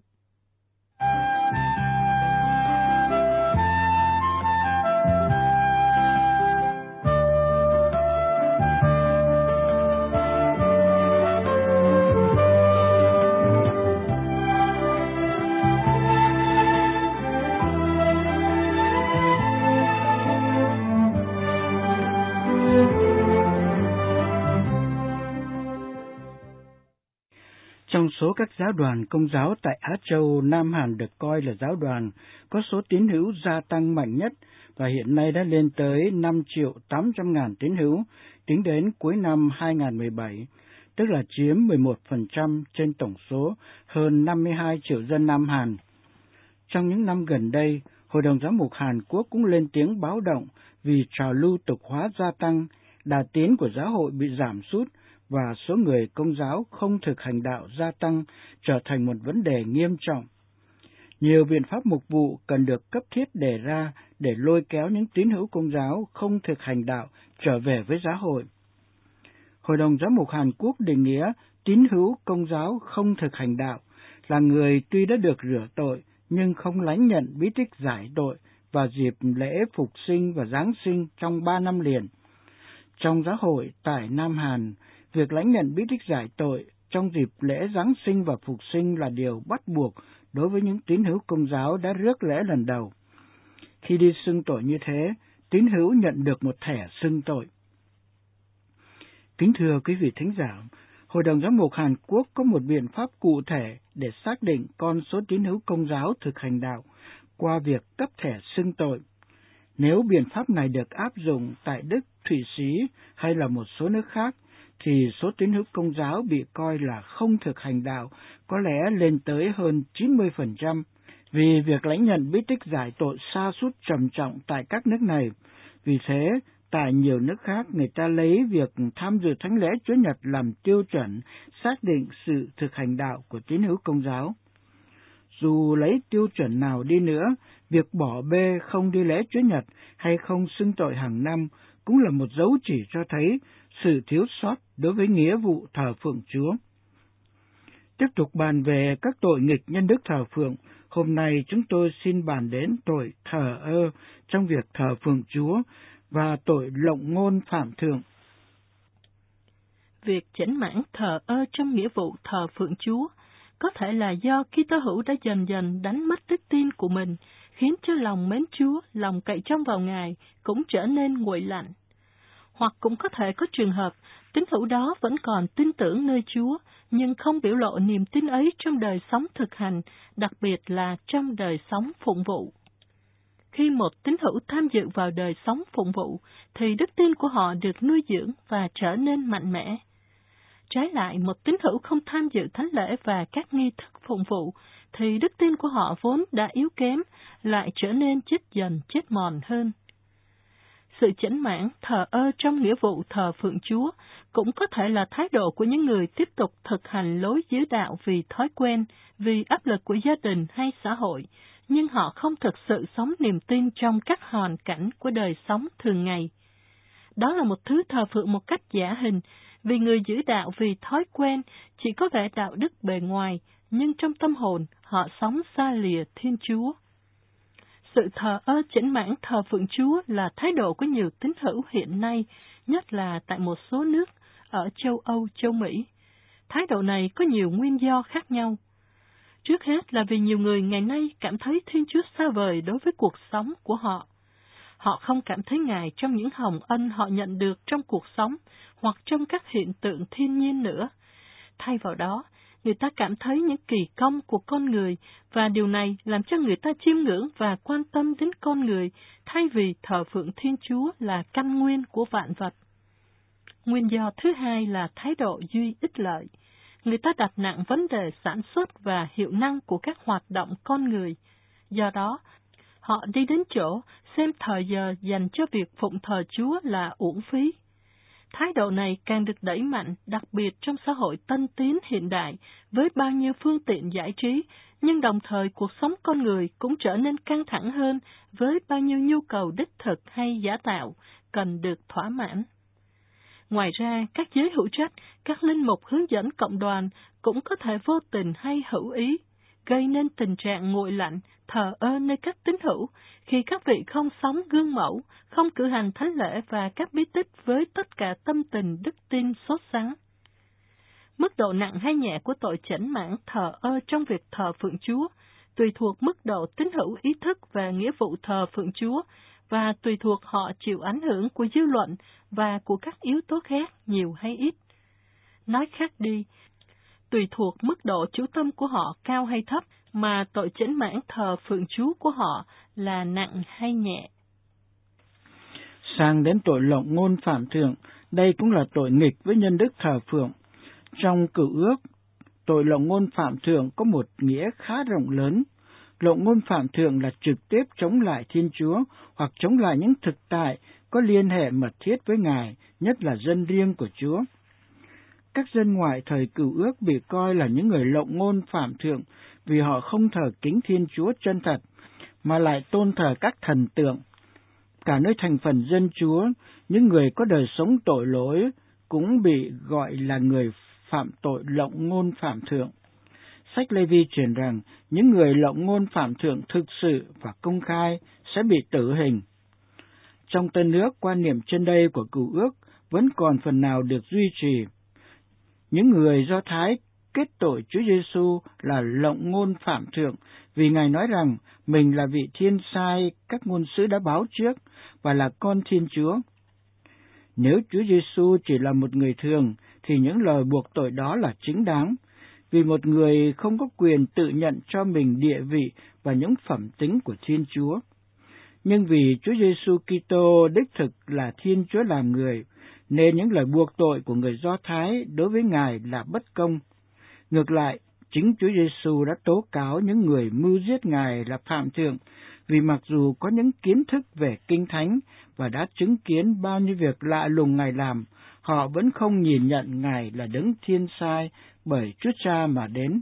số các giáo đoàn Công giáo tại Á Châu, Nam Hàn được coi là giáo đoàn có số tín hữu gia tăng mạnh nhất và hiện nay đã lên tới năm triệu tám trăm ngàn tín hữu tính đến cuối năm hai nghìn không trăm mười bảy, tức là chiếm mười một phần trăm trên tổng số hơn năm mươi hai triệu dân Nam Hàn. Trong những năm gần đây, Hội đồng Giám mục Hàn Quốc cũng lên tiếng báo động vì trào lưu tục hóa gia tăng, đà tiến của giáo hội bị giảm sút và số người Công giáo không thực hành đạo gia tăng trở thành một vấn đề nghiêm trọng. Nhiều biện pháp mục vụ cần được cấp thiết đề ra để lôi kéo những tín hữu Công giáo không thực hành đạo trở về với giáo hội. Hội đồng Giám mục Hàn Quốc định nghĩa tín hữu Công giáo không thực hành đạo là người tuy đã được rửa tội nhưng không lãnh nhận bí tích giải tội vào dịp lễ Phục sinh và Giáng sinh trong ba năm liền. Trong giáo hội tại Nam Hàn, việc lãnh nhận bí tích giải tội trong dịp lễ Giáng sinh và Phục sinh là điều bắt buộc đối với những tín hữu Công giáo đã rước lễ lần đầu. Khi đi xưng tội như thế, tín hữu nhận được một thẻ xưng tội. Kính thưa quý vị thính giả, Hội đồng Giám mục Hàn Quốc có một biện pháp cụ thể để xác định con số tín hữu Công giáo thực hành đạo qua việc cấp thẻ xưng tội. Nếu biện pháp này được áp dụng tại Đức, Thụy Sĩ hay là một số nước khác, thì số tín hữu Công giáo bị coi là không thực hành đạo có lẽ lên tới hơn chín mươi phần trăm, vì việc lãnh nhận bí tích giải tội sa sút trầm trọng tại các nước này. Vì thế, tại nhiều nước khác, người ta lấy việc tham dự thánh lễ Chúa Nhật làm tiêu chuẩn xác định sự thực hành đạo của tín hữu Công giáo. Dù lấy tiêu chuẩn nào đi nữa, việc bỏ bê không đi lễ Chúa Nhật hay không xưng tội hàng năm cũng là một dấu chỉ cho thấy sự thiếu sót đối với nghĩa vụ thờ phượng Chúa. Tiếp tục bàn về các tội nghịch nhân đức thờ phượng, hôm nay chúng tôi xin bàn đến tội thờ ơ trong việc thờ phượng Chúa và tội lộng ngôn phạm thượng. Việc chểnh mãn thờ ơ trong nghĩa vụ thờ phượng Chúa có thể là do Kitô hữu đã dần dần đánh mất đức tin của mình, khiến cho lòng mến Chúa, lòng cậy trông vào Ngài cũng trở nên nguội lạnh. Hoặc cũng có thể có trường hợp tín hữu đó vẫn còn tin tưởng nơi Chúa, nhưng không biểu lộ niềm tin ấy trong đời sống thực hành, đặc biệt là trong đời sống phụng vụ. Khi một tín hữu tham dự vào đời sống phụng vụ, thì đức tin của họ được nuôi dưỡng và trở nên mạnh mẽ. Trái lại, một tín hữu không tham dự thánh lễ và các nghi thức phụng vụ, thì đức tin của họ vốn đã yếu kém, lại trở nên chết dần chết mòn hơn. Sự chểnh mãn thờ ơ trong nghĩa vụ thờ phượng Chúa cũng có thể là thái độ của những người tiếp tục thực hành lối giữ đạo vì thói quen, vì áp lực của gia đình hay xã hội, nhưng họ không thực sự sống niềm tin trong các hoàn cảnh của đời sống thường ngày. Đó là một thứ thờ phượng một cách giả hình, vì người giữ đạo vì thói quen chỉ có vẻ đạo đức bề ngoài, nhưng trong tâm hồn họ sống xa lìa Thiên Chúa. Sự thờ ơ chểnh mãn thờ phượng Chúa là thái độ của nhiều tín hữu hiện nay, nhất là tại một số nước ở châu Âu, châu Mỹ. Thái độ này có nhiều nguyên do khác nhau. Trước hết là vì nhiều người ngày nay cảm thấy Thiên Chúa xa vời đối với cuộc sống của họ. Họ không cảm thấy Ngài trong những hồng ân họ nhận được trong cuộc sống hoặc trong các hiện tượng thiên nhiên nữa. Thay vào đó, người ta cảm thấy những kỳ công của con người, và điều này làm cho người ta chiêm ngưỡng và quan tâm đến con người, thay vì thờ phượng Thiên Chúa là căn nguyên của vạn vật. Nguyên do thứ hai là thái độ duy ích lợi. Người ta đặt nặng vấn đề sản xuất và hiệu năng của các hoạt động con người. Do đó, họ đi đến chỗ xem thời giờ dành cho việc phụng thờ Chúa là uổng phí. Thái độ này càng được đẩy mạnh, đặc biệt trong xã hội tân tiến hiện đại, với bao nhiêu phương tiện giải trí, nhưng đồng thời cuộc sống con người cũng trở nên căng thẳng hơn với bao nhiêu nhu cầu đích thực hay giả tạo cần được thỏa mãn. Ngoài ra, các giới hữu trách, các linh mục hướng dẫn cộng đoàn cũng có thể vô tình hay hữu ý, gây nên tình trạng nguội lạnh, thờ ơ nơi các tín hữu, khi các vị không sống gương mẫu, không cử hành thánh lễ và các bí tích với tất cả tâm tình đức tin sốt sắng. Mức độ nặng hay nhẹ của tội chểnh mãn thờ ơ trong việc thờ phượng Chúa tùy thuộc mức độ tín hữu ý thức về nghĩa vụ thờ phượng Chúa, và tùy thuộc họ chịu ảnh hưởng của dư luận và của các yếu tố khác nhiều hay ít. Nói khác đi, tùy thuộc mức độ chú tâm của họ cao hay thấp, mà tội chểnh mãn thờ phượng Chúa của họ là nặng hay nhẹ. Sang đến tội lộng ngôn phạm thượng, đây cũng là tội nghịch với nhân đức thờ phượng. Trong Cựu Ước, tội lộng ngôn phạm thượng có một nghĩa khá rộng lớn. Lộng ngôn phạm thượng là trực tiếp chống lại Thiên Chúa hoặc chống lại những thực tại có liên hệ mật thiết với Ngài, nhất là dân riêng của Chúa. Các dân ngoại thời Cựu Ước bị coi là những người lộng ngôn phạm thượng vì họ không thờ kính Thiên Chúa chân thật, mà lại tôn thờ các thần tượng. Cả nơi thành phần dân Chúa, những người có đời sống tội lỗi cũng bị gọi là người phạm tội lộng ngôn phạm thượng. Sách Lê-vi truyền rằng những người lộng ngôn phạm thượng thực sự và công khai sẽ bị tử hình. Trong Tân Ước, quan niệm trên đây của Cựu Ước vẫn còn phần nào được duy trì. Những người Do Thái kết tội Chúa Giêsu là lộng ngôn phạm thượng vì Ngài nói rằng mình là vị thiên sai các ngôn sứ đã báo trước và là con Thiên Chúa. Nếu Chúa Giêsu chỉ là một người thường thì những lời buộc tội đó là chính đáng, vì một người không có quyền tự nhận cho mình địa vị và những phẩm tính của Thiên Chúa. Nhưng vì Chúa Giêsu Kitô đích thực là Thiên Chúa làm người, nên những lời buộc tội của người Do Thái đối với Ngài là bất công. Ngược lại, chính Chúa Giêsu đã tố cáo những người mưu giết Ngài là phạm thượng, vì mặc dù có những kiến thức về Kinh Thánh và đã chứng kiến bao nhiêu việc lạ lùng Ngài làm, họ vẫn không nhìn nhận Ngài là đấng thiên sai bởi Chúa Cha mà đến.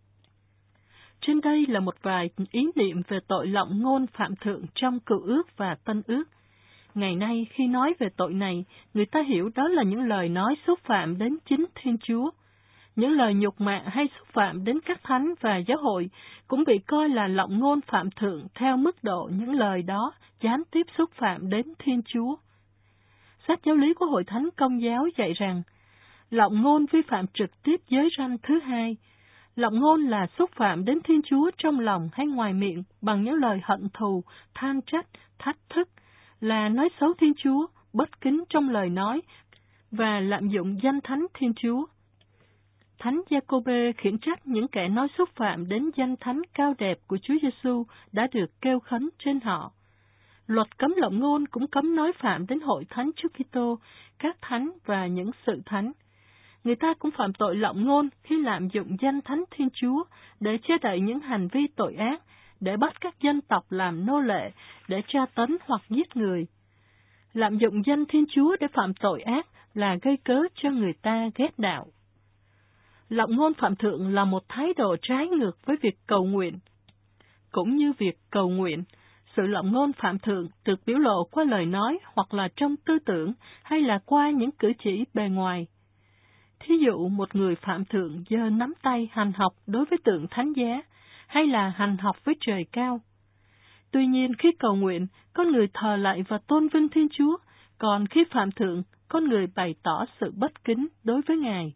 Trên đây là một vài ý niệm về tội lộng ngôn phạm thượng trong Cựu Ước và Tân Ước. Ngày nay khi nói về tội này, người ta hiểu đó là những lời nói xúc phạm đến chính Thiên Chúa. Những lời nhục mạ hay xúc phạm đến các thánh và giáo hội cũng bị coi là lộng ngôn phạm thượng theo mức độ những lời đó gián tiếp xúc phạm đến Thiên Chúa. Sách giáo lý của Hội Thánh Công giáo dạy rằng, lộng ngôn vi phạm trực tiếp giới răn thứ hai. Lộng ngôn là xúc phạm đến Thiên Chúa trong lòng hay ngoài miệng bằng những lời hận thù, than trách, thách thức, là nói xấu Thiên Chúa, bất kính trong lời nói và lạm dụng danh thánh Thiên Chúa. Thánh Giacôbê khiển trách những kẻ nói xúc phạm đến danh thánh cao đẹp của Chúa Giêsu đã được kêu khấn trên họ. Luật cấm lộng ngôn cũng cấm nói phạm đến hội thánh Chúa Kitô, các thánh và những sự thánh. Người ta cũng phạm tội lộng ngôn khi lạm dụng danh thánh Thiên Chúa để che đậy những hành vi tội ác, để bắt các dân tộc làm nô lệ, để tra tấn hoặc giết người. Lạm dụng danh Thiên Chúa để phạm tội ác là gây cớ cho người ta ghét đạo. Lộng ngôn phạm thượng là một thái độ trái ngược với việc cầu nguyện. Cũng như việc cầu nguyện, sự lộng ngôn phạm thượng được biểu lộ qua lời nói hoặc là trong tư tưởng hay là qua những cử chỉ bề ngoài. Thí dụ một người phạm thượng giơ nắm tay hành học đối với tượng thánh giá, hay là hành học với trời cao. Tuy nhiên khi cầu nguyện, con người thờ lạy và tôn vinh Thiên Chúa, còn khi phạm thượng, con người bày tỏ sự bất kính đối với Ngài.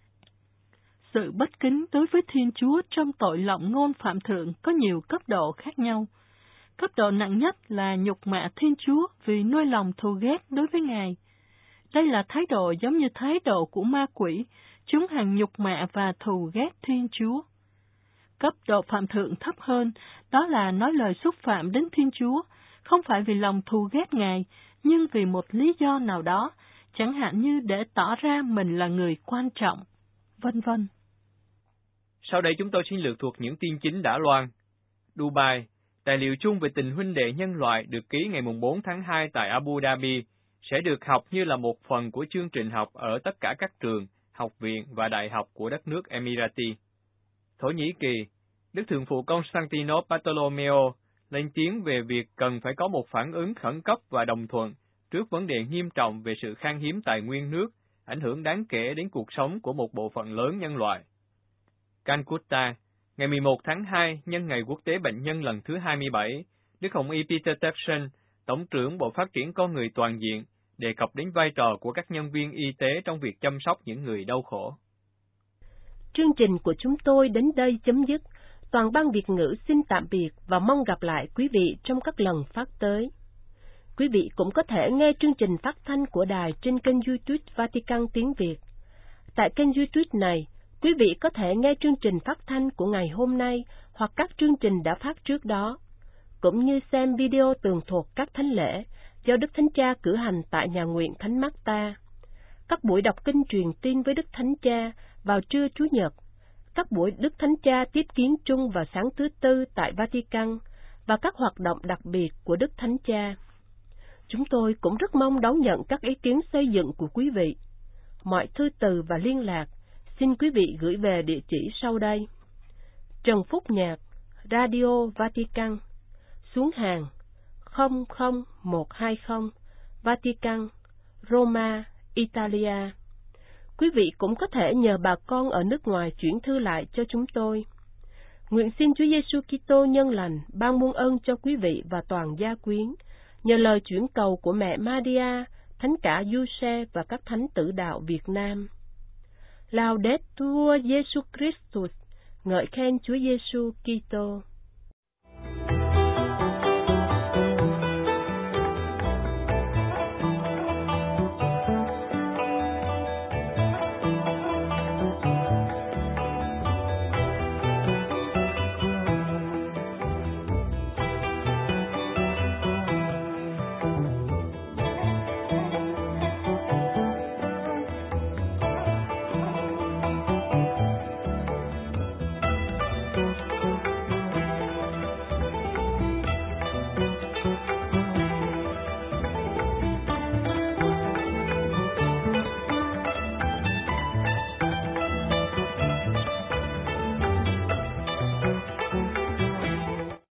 Sự bất kính đối với Thiên Chúa trong tội lộng ngôn phạm thượng có nhiều cấp độ khác nhau. Cấp độ nặng nhất là nhục mạ Thiên Chúa vì nuôi lòng thù ghét đối với Ngài. Đây là thái độ giống như thái độ của ma quỷ, chúng hằng nhục mạ và thù ghét Thiên Chúa. Cấp độ phạm thượng thấp hơn, đó là nói lời xúc phạm đến Thiên Chúa, không phải vì lòng thù ghét Ngài, nhưng vì một lý do nào đó, chẳng hạn như để tỏ ra mình là người quan trọng, vân vân. Sau đây chúng tôi xin lược thuộc những tin chính đã loan. Dubai, tài liệu chung về tình huynh đệ nhân loại được ký ngày bốn tháng hai tại Abu Dhabi, sẽ được học như là một phần của chương trình học ở tất cả các trường, học viện và đại học của đất nước Emirati. Thổ Nhĩ Kỳ, Đức Thượng phụ Constantino Bartolomeo lên tiếng về việc cần phải có một phản ứng khẩn cấp và đồng thuận trước vấn đề nghiêm trọng về sự khan hiếm tài nguyên nước, ảnh hưởng đáng kể đến cuộc sống của một bộ phận lớn nhân loại. Calcutta, ngày mười một tháng hai, nhân ngày quốc tế bệnh nhân lần thứ hai mươi bảy, Đức Hồng Y Peter Turkson, Tổng trưởng Bộ Phát triển Con Người Toàn diện, đề cập đến vai trò của các nhân viên y tế trong việc chăm sóc những người đau khổ. Chương trình của chúng tôi đến đây chấm dứt. Toàn ban Việt ngữ xin tạm biệt và mong gặp lại quý vị trong các lần phát tới. Quý vị cũng có thể nghe chương trình phát thanh của đài trên kênh YouTube Vatican tiếng Việt. Tại kênh YouTube này, Quý vị có thể nghe chương trình phát thanh của ngày hôm nay hoặc các chương trình đã phát trước đó, cũng như xem video tường thuật các thánh lễ do Đức Thánh Cha cử hành tại nhà nguyện Thánh Marta, các buổi đọc kinh truyền tin với Đức Thánh Cha vào trưa Chủ nhật, các buổi Đức Thánh Cha tiếp kiến chung vào sáng thứ Tư tại Vatican và các hoạt động đặc biệt của Đức Thánh Cha. Chúng tôi cũng rất mong đón nhận các ý kiến xây dựng của quý vị. Mọi thư từ và liên lạc xin quý vị gửi về địa chỉ sau đây: Trần Phúc Nhạc, Radio Vatican, xuống hàng không không một hai không, Vatican, Roma, Italia. Quý vị cũng có thể nhờ bà con ở nước ngoài chuyển thư lại cho chúng tôi. Nguyện xin Chúa Giêsu Kitô nhân lành ban muôn ơn cho quý vị và toàn gia quyến, nhờ lời chuyển cầu của mẹ Maria, Thánh cả Giuse và các thánh tử đạo Việt Nam. Laudetur Jesus Christus, ngợi khen Chúa Giêsu Kitô.